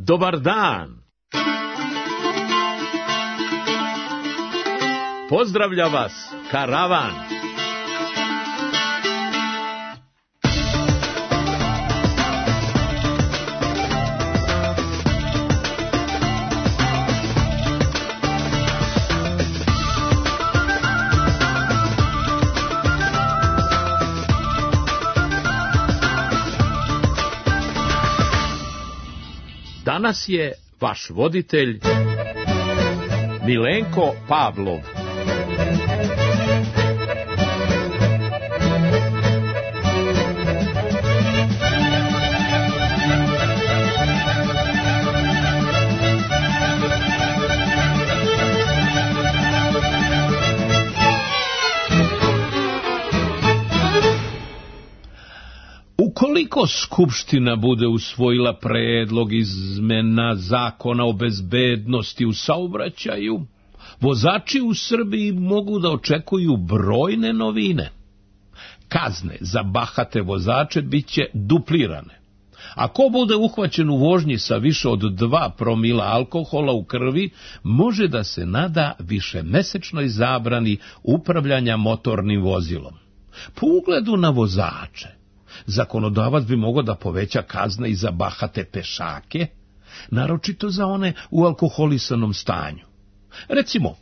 Dobar dan! Pozdravlja vas karavan! Danas je vaš voditelj Milenko Pavlov. Ukoliko Skupština bude usvojila predlog izmena Zakona o bezbednosti u saobraćaju, vozači u Srbiji mogu da očekuju brojne novine. Kazne za bahate vozače biće duplirane. A ko bude uhvaćen u vožnji sa više od 2 promila alkohola u krvi, može da se nada višemesečnoj zabrani upravljanja motornim vozilom. Po ugledu na vozače, zakonodavac bi mogao da poveća kazne i za bahate pešake, naročito za one u alkoholisanom stanju. Recimo,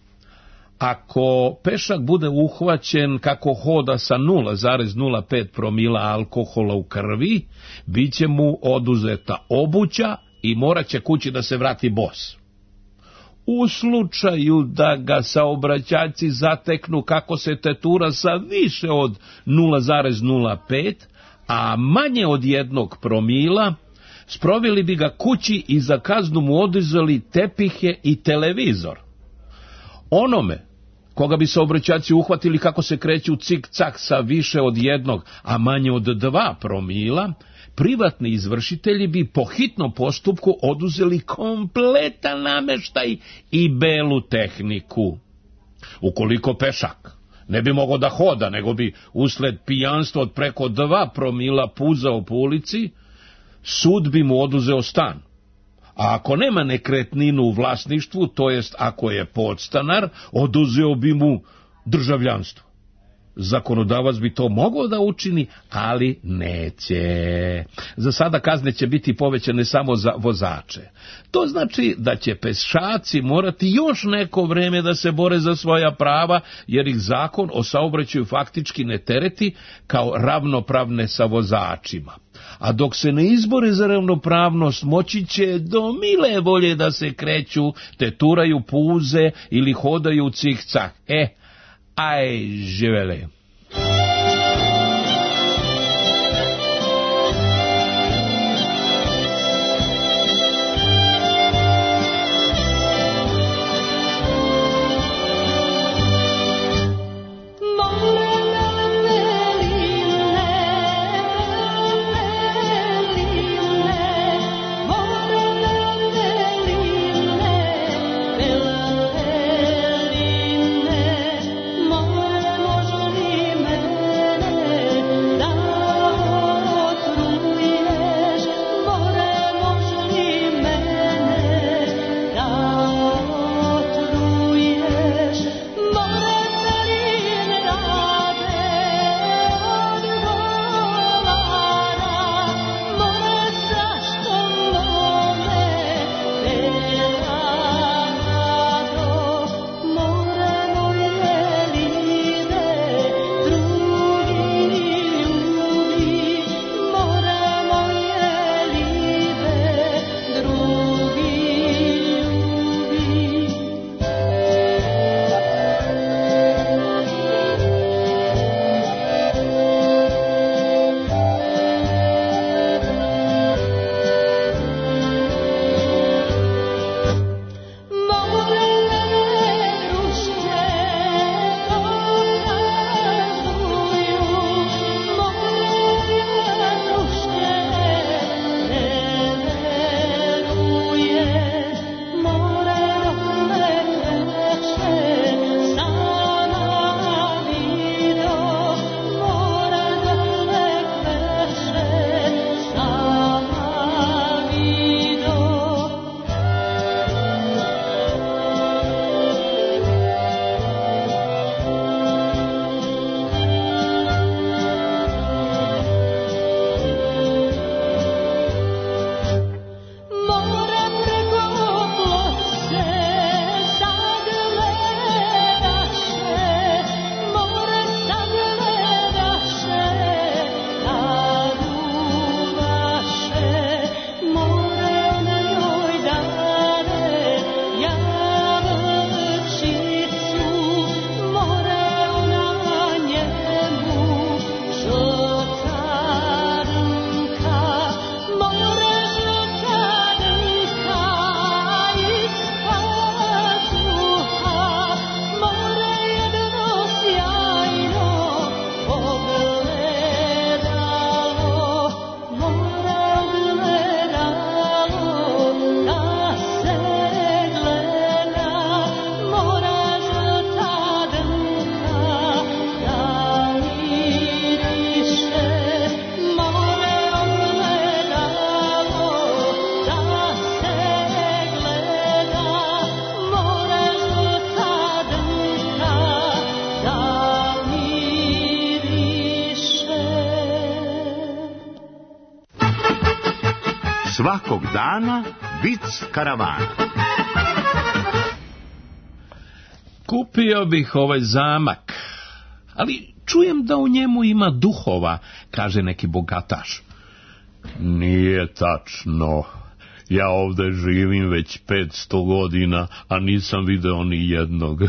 ako pešak bude uhvaćen kako hoda sa 0,05 promila alkohola u krvi, bit će mu oduzeta obuća i morat će kući da se vrati bos. U slučaju da ga saobraćajci zateknu kako se tetura sa više od 0,05, a manje od 1 promila, sproveli bi ga kući i za kaznu mu oduzeli tepihe i televizor. Onome koga bi saobraćajci uhvatili kako se kreću cik-cak sa više od 1, a manje od 2 promila, privatni izvršitelji bi po hitnom postupku oduzeli kompletan nameštaj i belu tehniku. Ukoliko pešak ne bi mogao da hoda, nego bi usled pijanstva od preko 2 promila puzao po ulici, sud bi mu oduzeo stan. A ako nema nekretninu u vlasništvu, to jest ako je podstanar, oduzeo bi mu državljanstvo. Zakonodavac bi to mogao da učini, ali neće. Za sada kazne će biti povećane samo za vozače. To znači da će pešaci morati još neko vreme da se bore za svoja prava, jer ih zakon o saobraćaju faktički ne tereti kao ravnopravne sa vozačima. A dok se ne izbore za ravnopravnost, moći će do mile volje da se kreću, te turaju puze ili hodaju cik-cak. Aj, živele. Može li Svakog dana vic karavana. Kupio bih ovaj zamak, ali čujem da u njemu ima duhova, kaže neki bogataš. Nije tačno. Ja ovde živim već 500 godina, a nisam video ni jednog.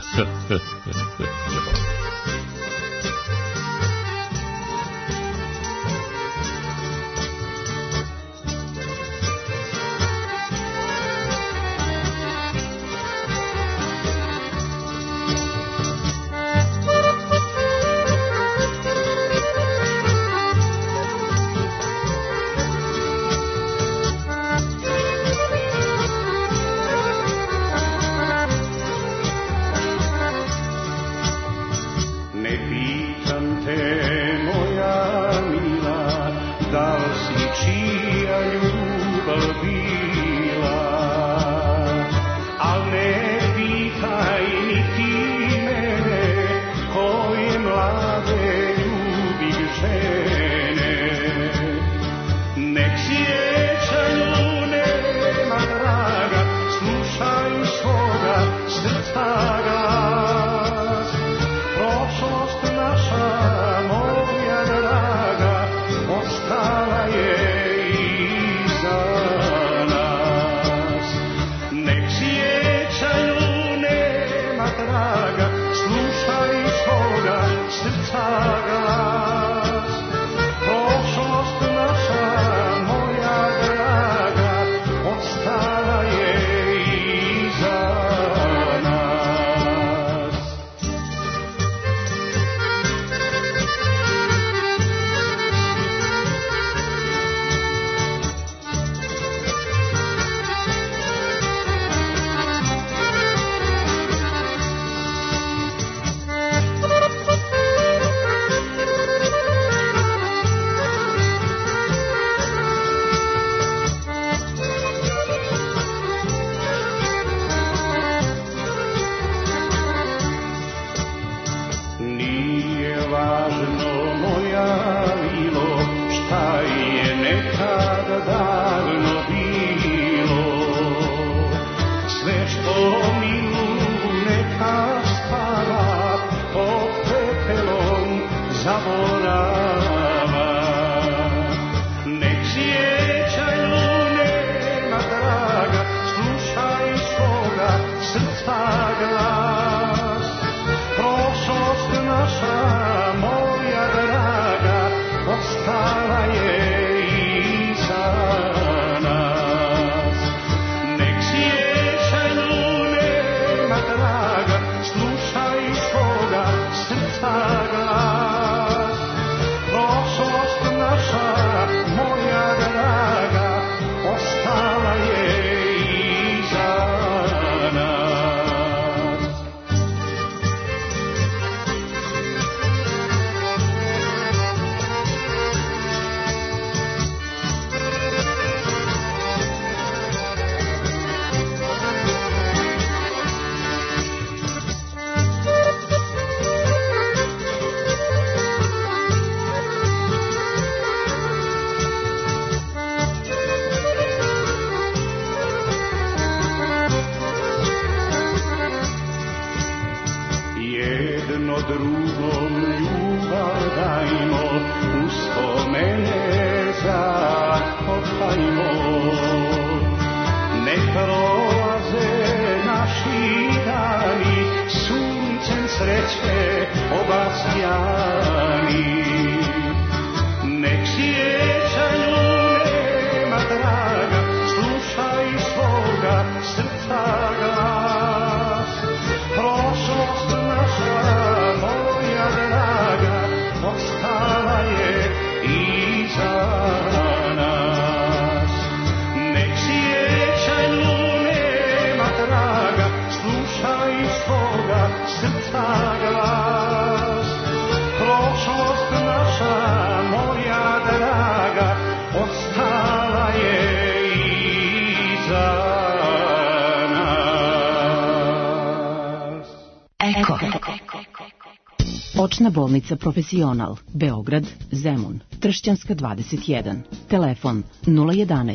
Očna bolnica Profesional, Beograd, Zemun, Tršćanska 21, telefon 011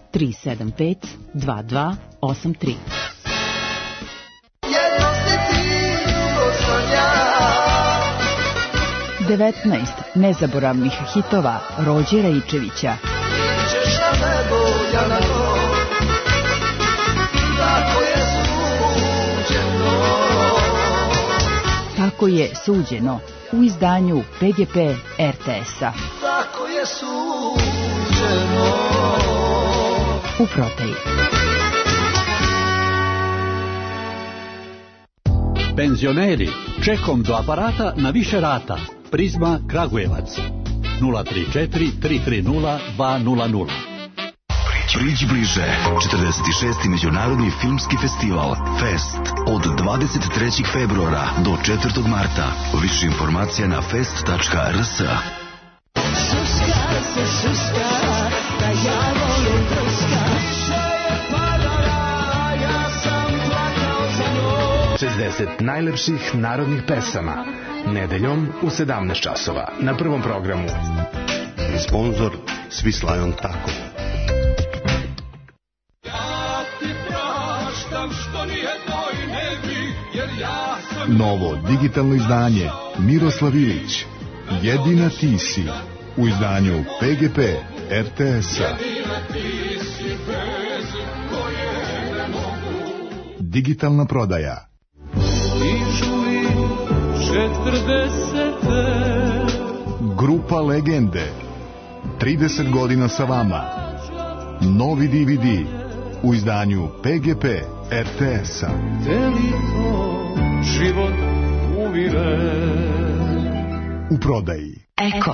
375 2283. 19 nezaboravnih hitova Rođe Rejčevića. Tako je suđeno u izdanju PGP RTS-a. Tako je suđeno. U prodaji. Penzioneri, čekom do aparata na više rata. Prizma Kragujevac 034 330 200. Priđi bliže, 46. Međunarodni filmski festival Fest od 23. februara do 4. marta. Više informacija na fest.rs. Suska se suska, da ja volim prska. Ja sam plakao za njom. 60 najlepših narodnih pesama. Nedeljom u 17 časova na Prvom programu. Sponzor Svislajon Tako. Novo digitalno izdanje Miroslav Ilić, Jedina ti si, u izdanju PGP RTS-a. Digitalna prodaja. Grupa Legende, 30 godina sa vama. Novi DVD u izdanju PGP RTS-a. Život uvire. U prodaji. Eko.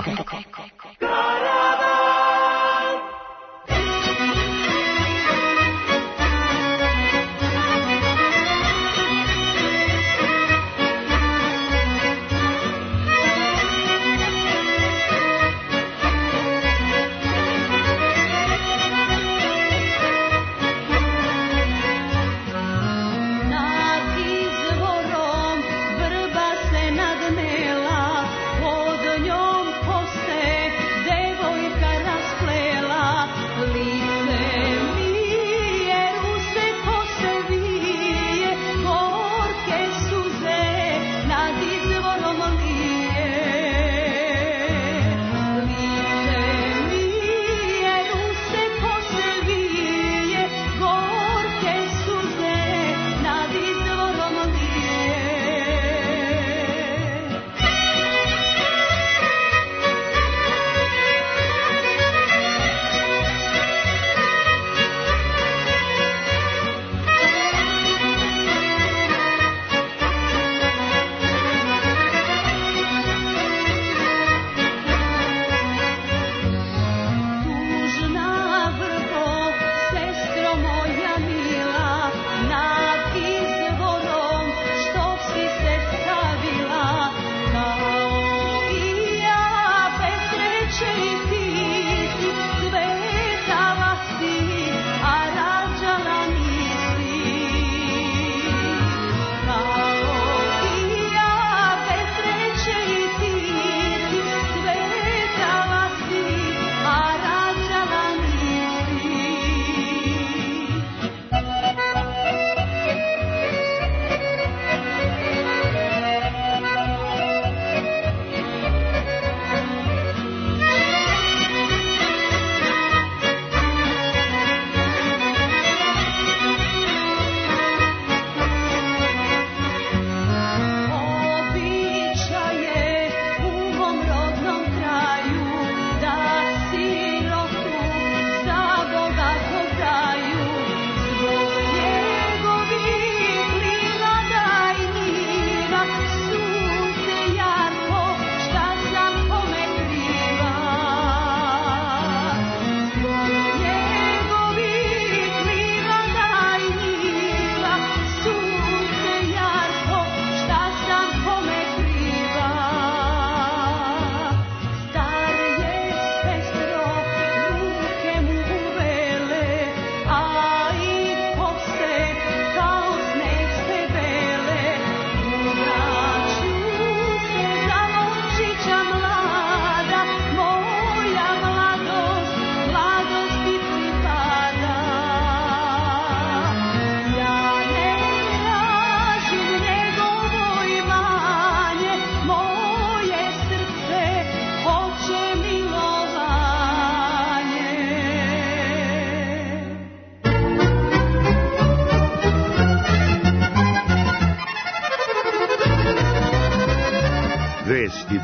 Vrba se nadmela, pod njom poste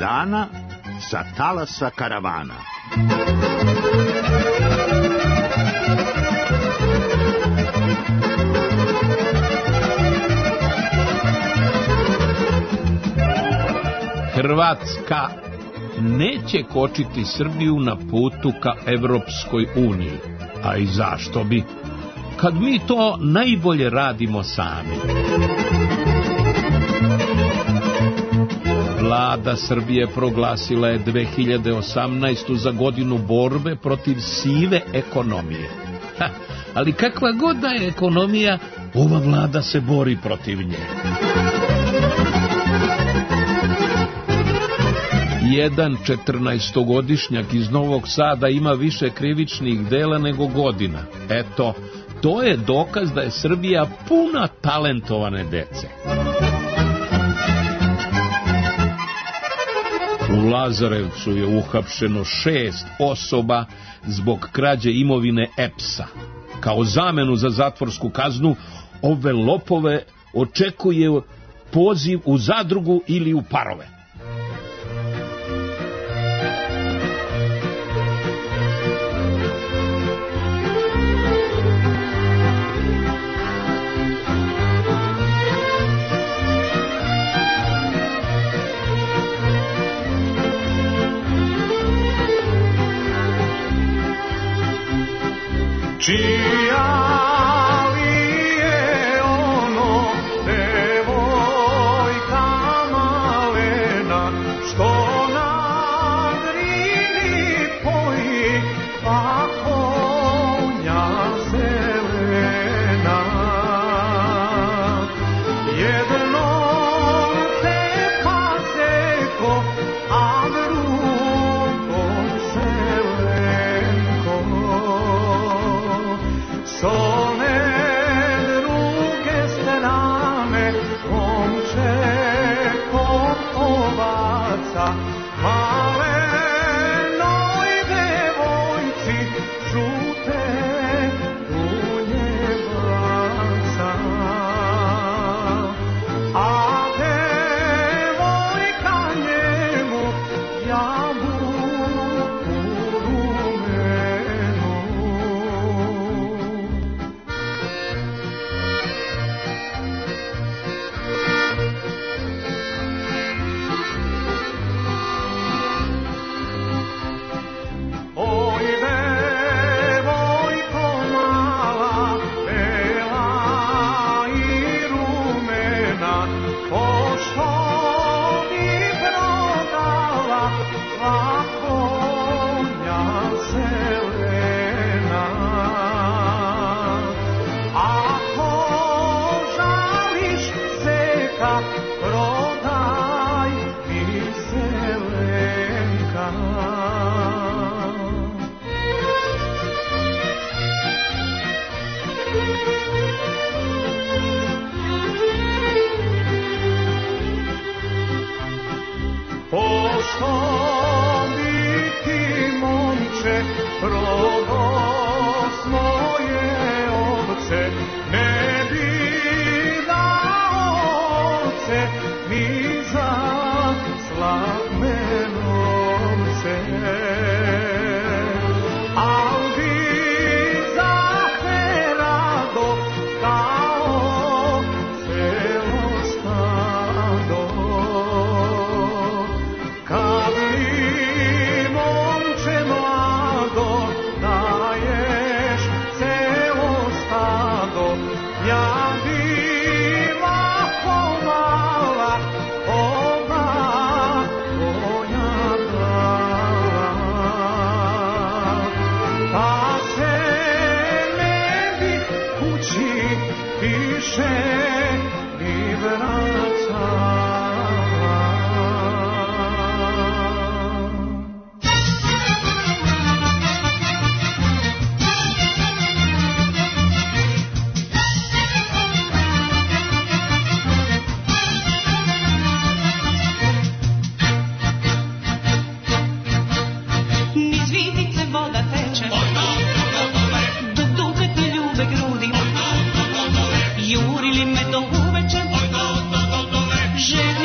dana sa talasa karavana. Hrvatska neće kočiti Srbiju na putu ka Evropskoj uniji. A i zašto bi? Kad mi to najbolje radimo sami. Vlada Srbije proglasila je 2018. za godinu borbe protiv sive ekonomije. Ali kakva god da je ekonomija, ova vlada se bori protiv nje. Jedan 14-godišnjak iz Novog Sada ima više krivičnih dela nego godina. Eto, to je dokaz da je Srbija puna talentovane dece. U Lazarevcu je uhapšeno 6 osoba zbog krađe imovine EPS-a. Kao zamenu za zatvorsku kaznu, ove lopove očekuje poziv u zadrugu ili u parove. Jurili me do uveče, žena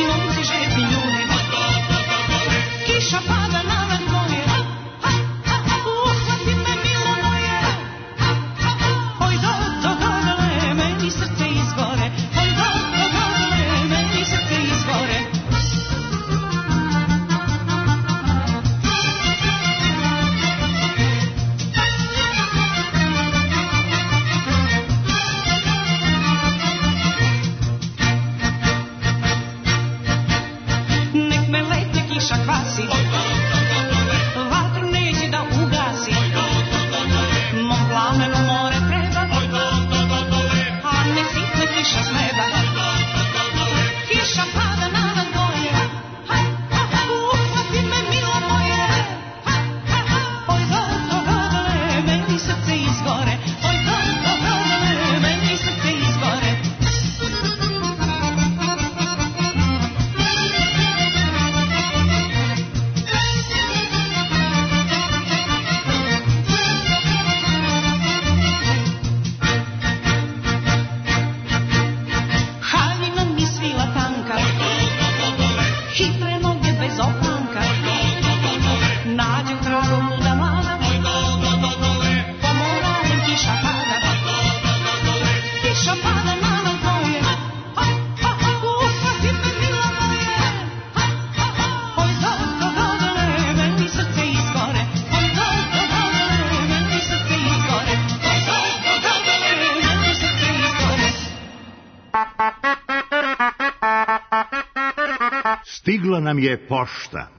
Stigla nam je pošta.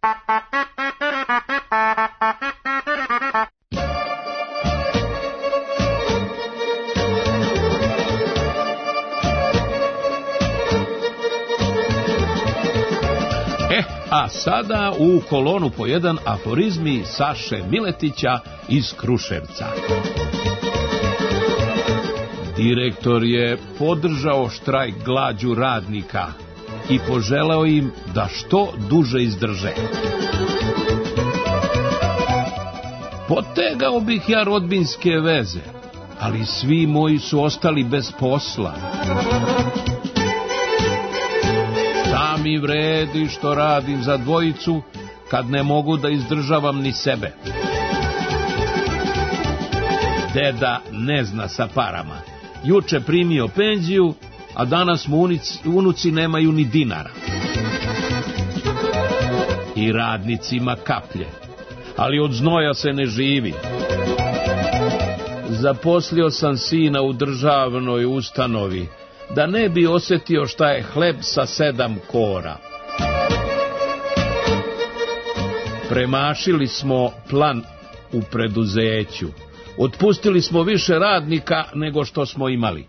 A sada u kolonu po jedan aforizmi Saše Miletića iz Kruševca. Direktor je podržao štrajk glađu radnika i poželeo im da što duže izdrže. Potegao bih ja rodbinske veze, ali svi moji su ostali bez posla. Šta mi vredi što radim za dvojicu, kad ne mogu da izdržavam ni sebe. Deda ne zna sa parama. Juče primio penziju, a danas mu unuci nemaju ni dinara. I radnicima kaplje, ali od znoja se ne živi. Zaposlio sam sina u državnoj ustanovi, da ne bi osjetio šta je hleb sa 7 kora. Premašili smo plan u preduzeću. Otpustili smo više radnika nego što smo imali.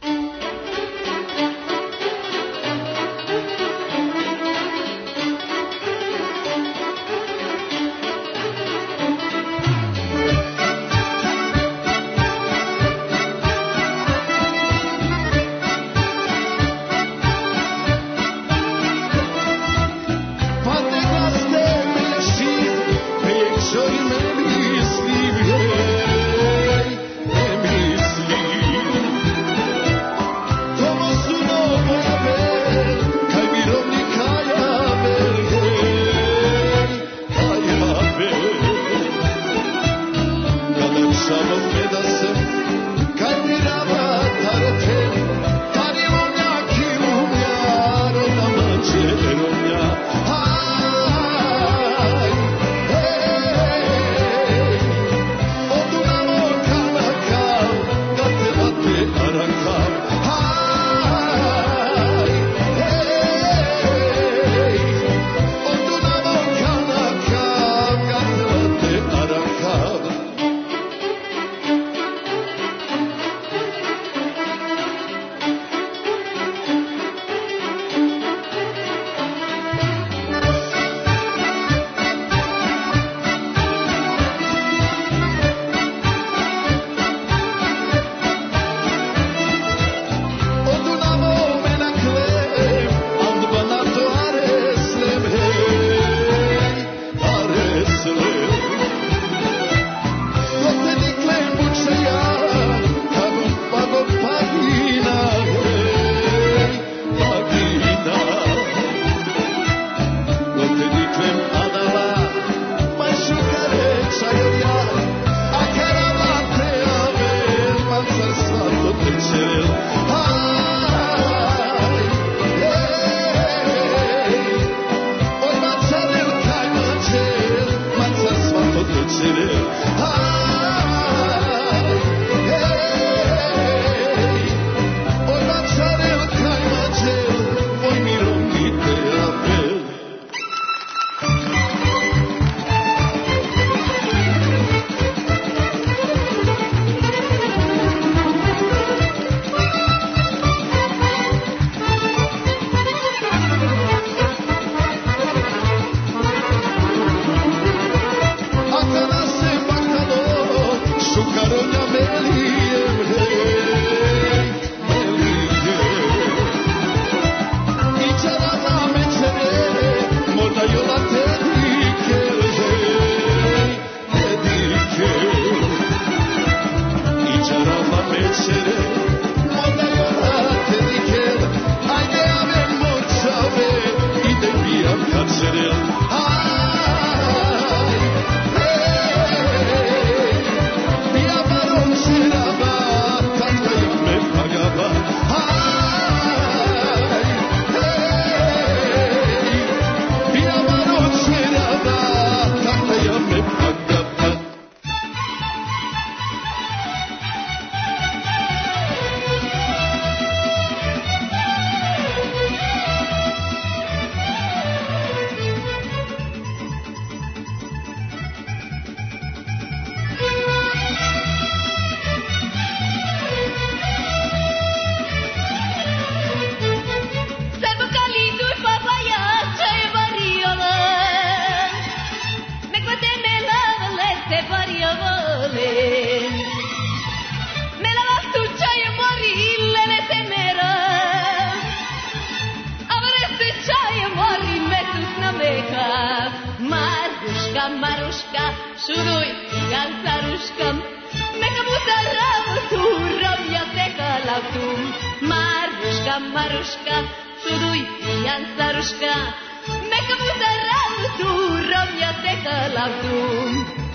šuruj Jan Caruškam, neka mu za ravu Romja teka lavtum. Maruška, Maruška, šuruj Jan Caruška, neka mu za ravu Romja teka lavtum.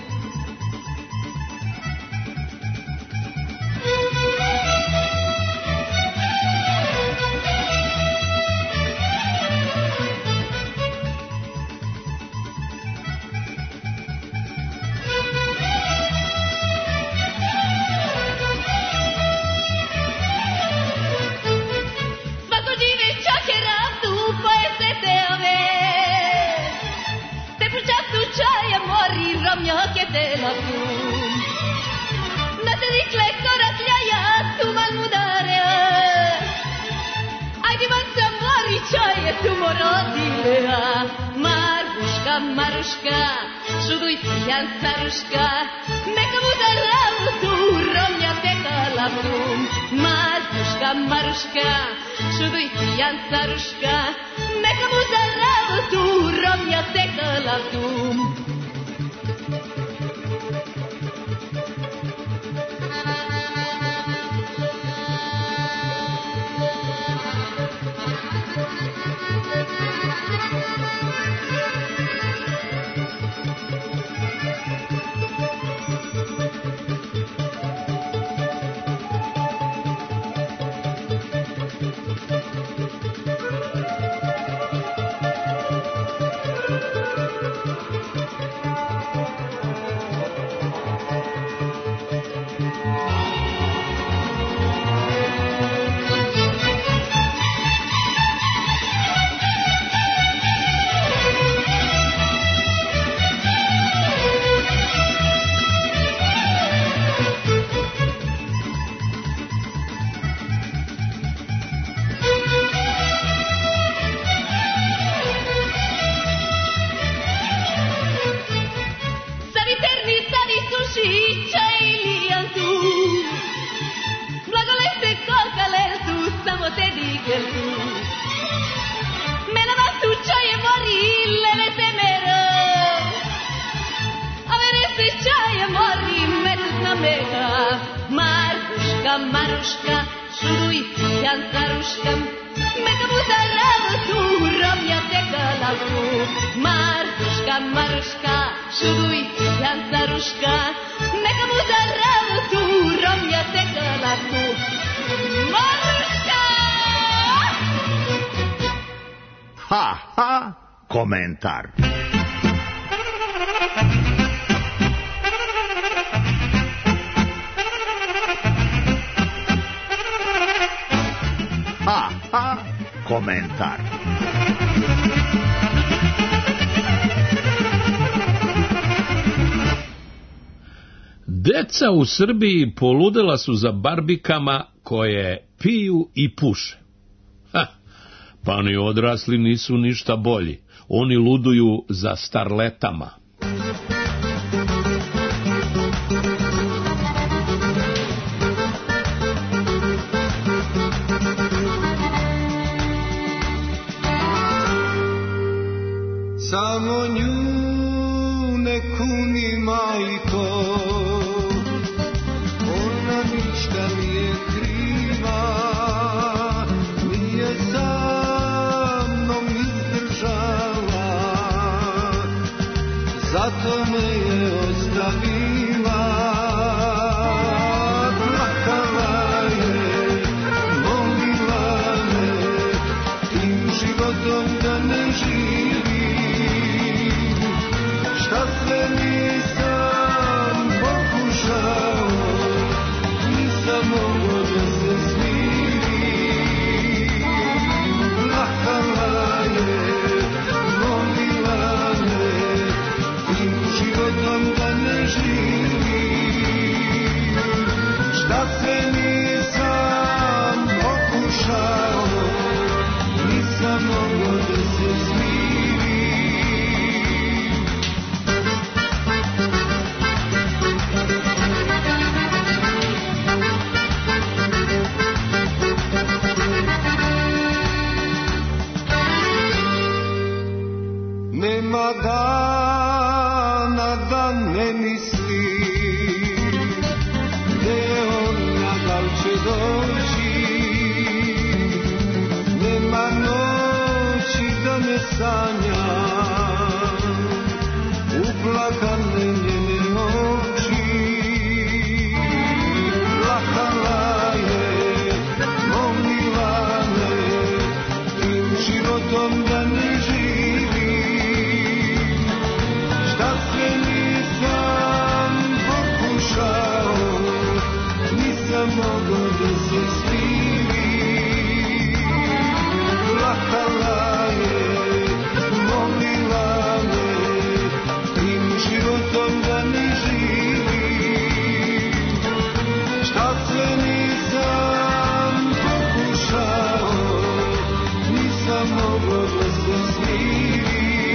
Romja te lavtum. Na te dikle koratljaja tu mal mudarea. Ajde van sa mori čaje tu morodilea. Maruška, Maruška, šuduj Jan Caruška, neka mu za ravu tu Romja teka lavtum. Maruška, Maruška, šuduj Jan Caruška, neka mu za ravu tu Romja teka lavtum. Maruška, šuruj Jan Caruškam, neka mu za ravu Romja teka lavtum. Maruška, Maruška, šuruj Jan Caruška, neka mu za ravu Romja teka lavtum. Maruška! Ha, ha, komentar. Ha, ha, komentar. Deca u Srbiji poludela su za barbikama koje piju i puše. Pa ni odrasli nisu ništa bolji. Oni luduju za starletama. Samo nju ne kuni, majko, ona ništa nije kriva, nije sa mnom izdržala, zato me je ostavila. Plakala je, molila me, tim životom da ne živi. Šta sve nisam pokušao, nisam mogao da se smirim. Plakala je, molila me, tim životom da ne živim. sanjam, uplakane njene oči. Plakala je, molila me, tim životom da ne živim. Šta sve nisam pokušao, nisam mogao da se smirim. Plakala je, molila me, tim životom da ne živim. Šta sve nisam pokušao, nisam mogao da se smirim.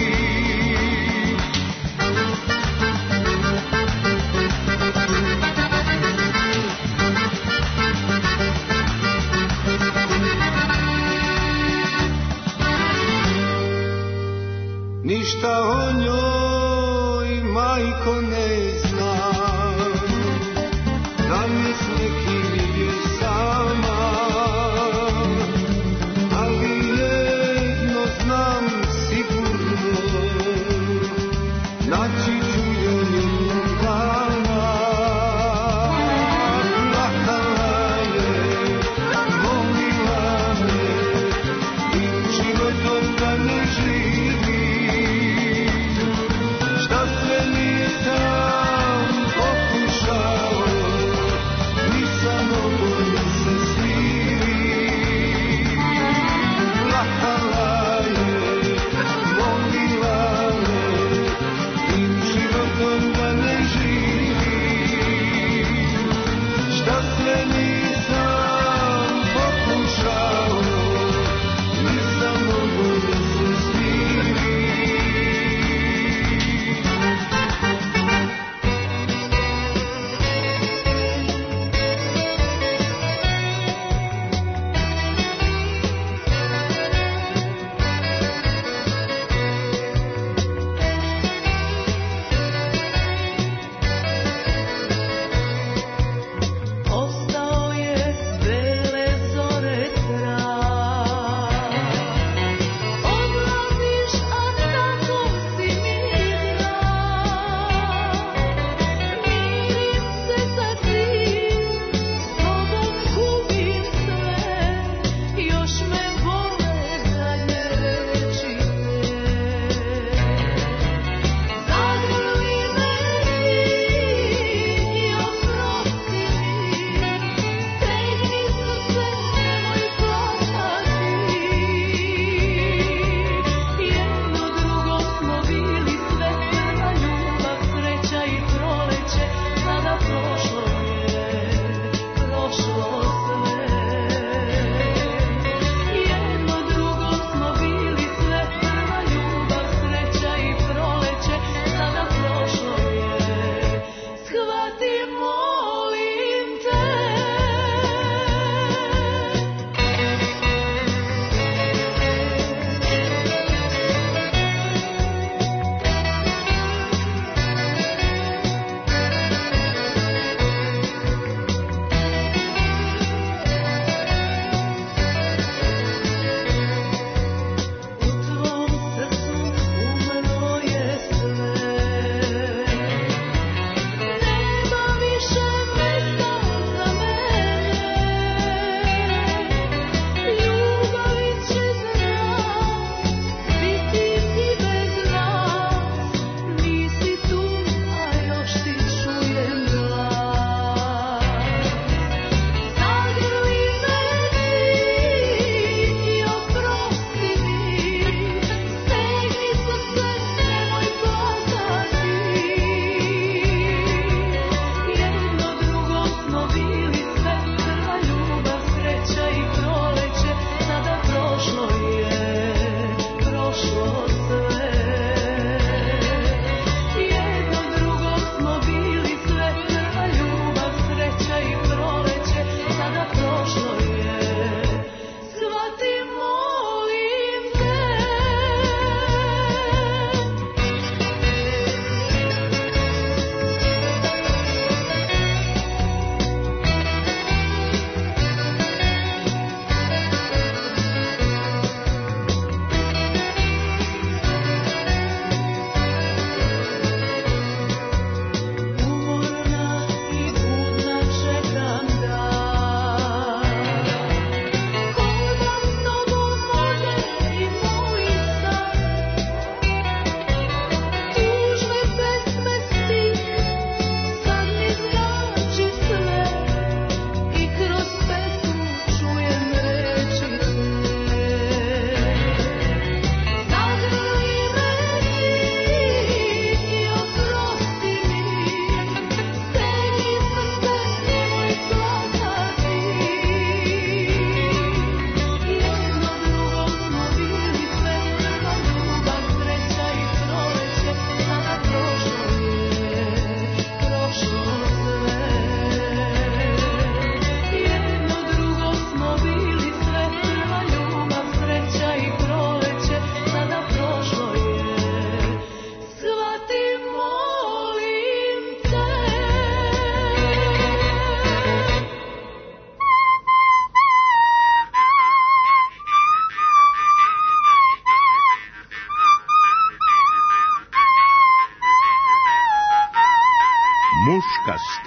Ništa o njoj, majko, ne znam, da mi s nekim je sama, ali jedno znam sigurno, naći ću joj jednog dana. Plakala je, molila me, tim životom da ne živim.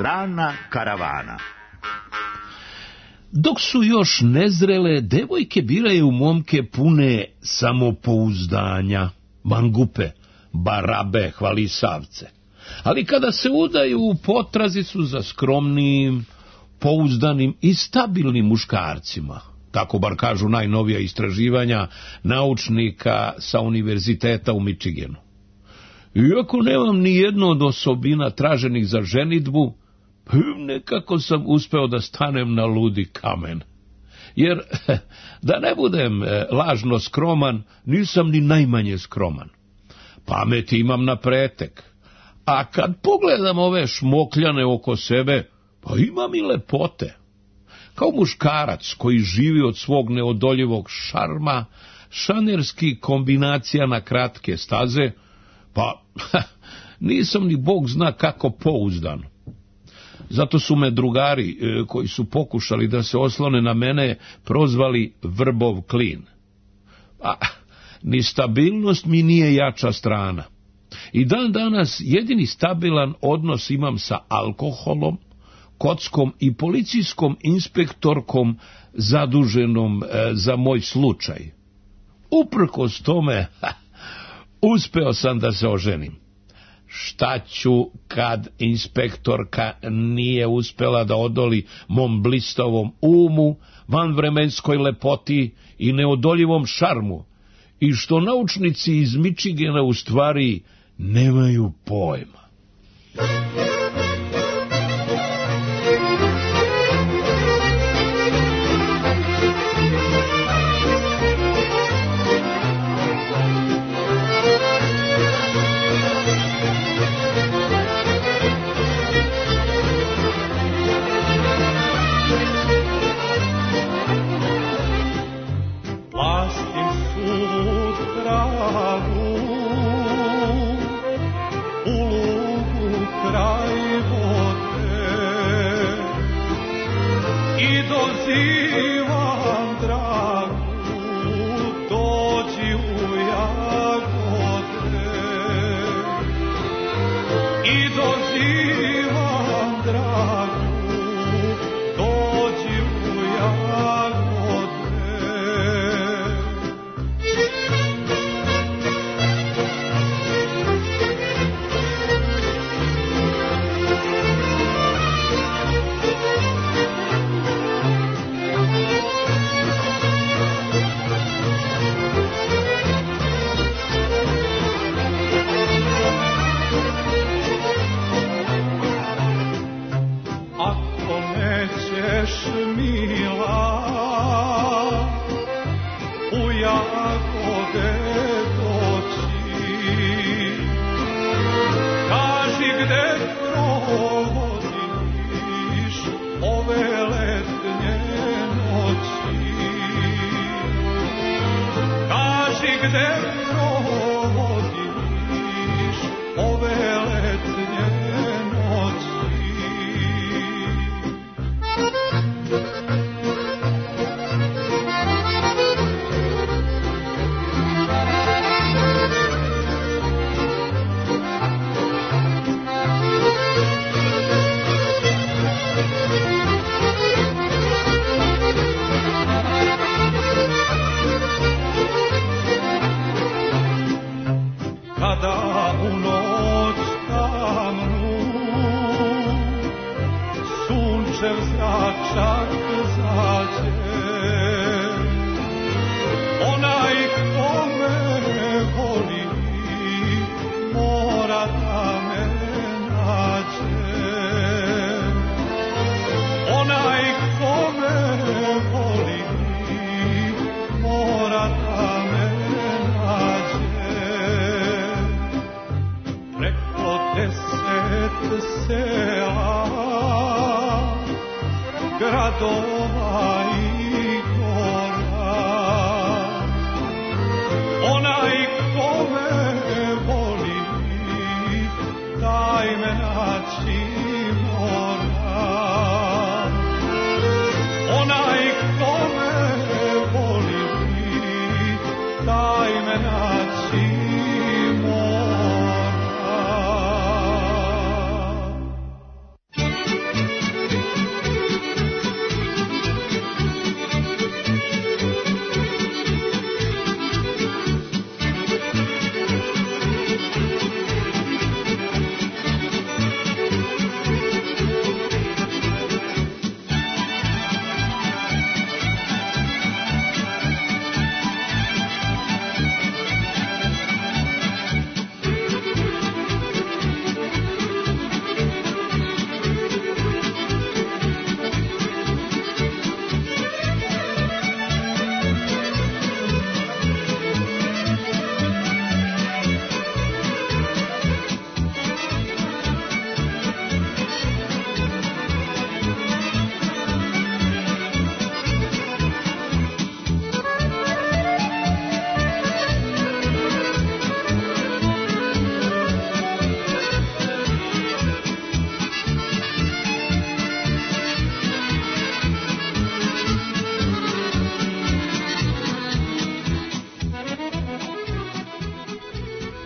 strana karavana. Dok su još nezrele, devojke biraju momke pune samopouzdanja, mangupe, barabe, hvalisavce. Ali kada se udaju, u potrazi su za skromnim, pouzdanim i stabilnim muškarcima. Tako bar kažu najnovija istraživanja naučnika sa univerziteta u Michiganu. Iako nemam ni jednu od osobina traženih za ženidbu, nekako sam uspeo da stanem na ludi kamen. Jer, da ne budem lažno skroman, nisam ni najmanje skroman. Pameti imam na pretek. A kad pogledam ove šmokljane oko sebe, pa imam i lepote. Kao muškarac koji živi od svog neodoljivog šarma, šanerskih kombinacija na kratke staze, pa nisam ni Bog zna kako pouzdan. Zato su me drugari koji su pokušali da se oslone na mene prozvali vrbov klin. A ni stabilnost mi nije jača strana. I dan danas jedini stabilan odnos imam sa alkoholom, kockom i policijskom inspektorkom zaduženom za moj slučaj. Uprkos tome, uspeo sam da se oženim. Šta ću kad inspektorka nije uspela da odoli mom blistavom umu, vanvremenskoj lepoti i neodoljivom šarmu, i što naučnici iz Michigana u stvari nemaju pojma.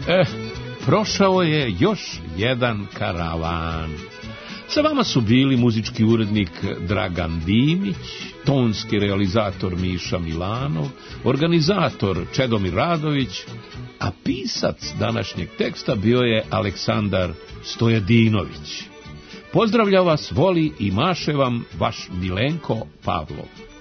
Prošao je još jedan karavan. Sa vama su bili muzički urednik Dragan Dimić, tonski realizator Miša Milanov, organizator Čedomir Radović, a pisac današnjeg teksta bio je Aleksandar Stojadinović. Pozdravlja vas, voli i maše vam vaš Milenko Pavlov.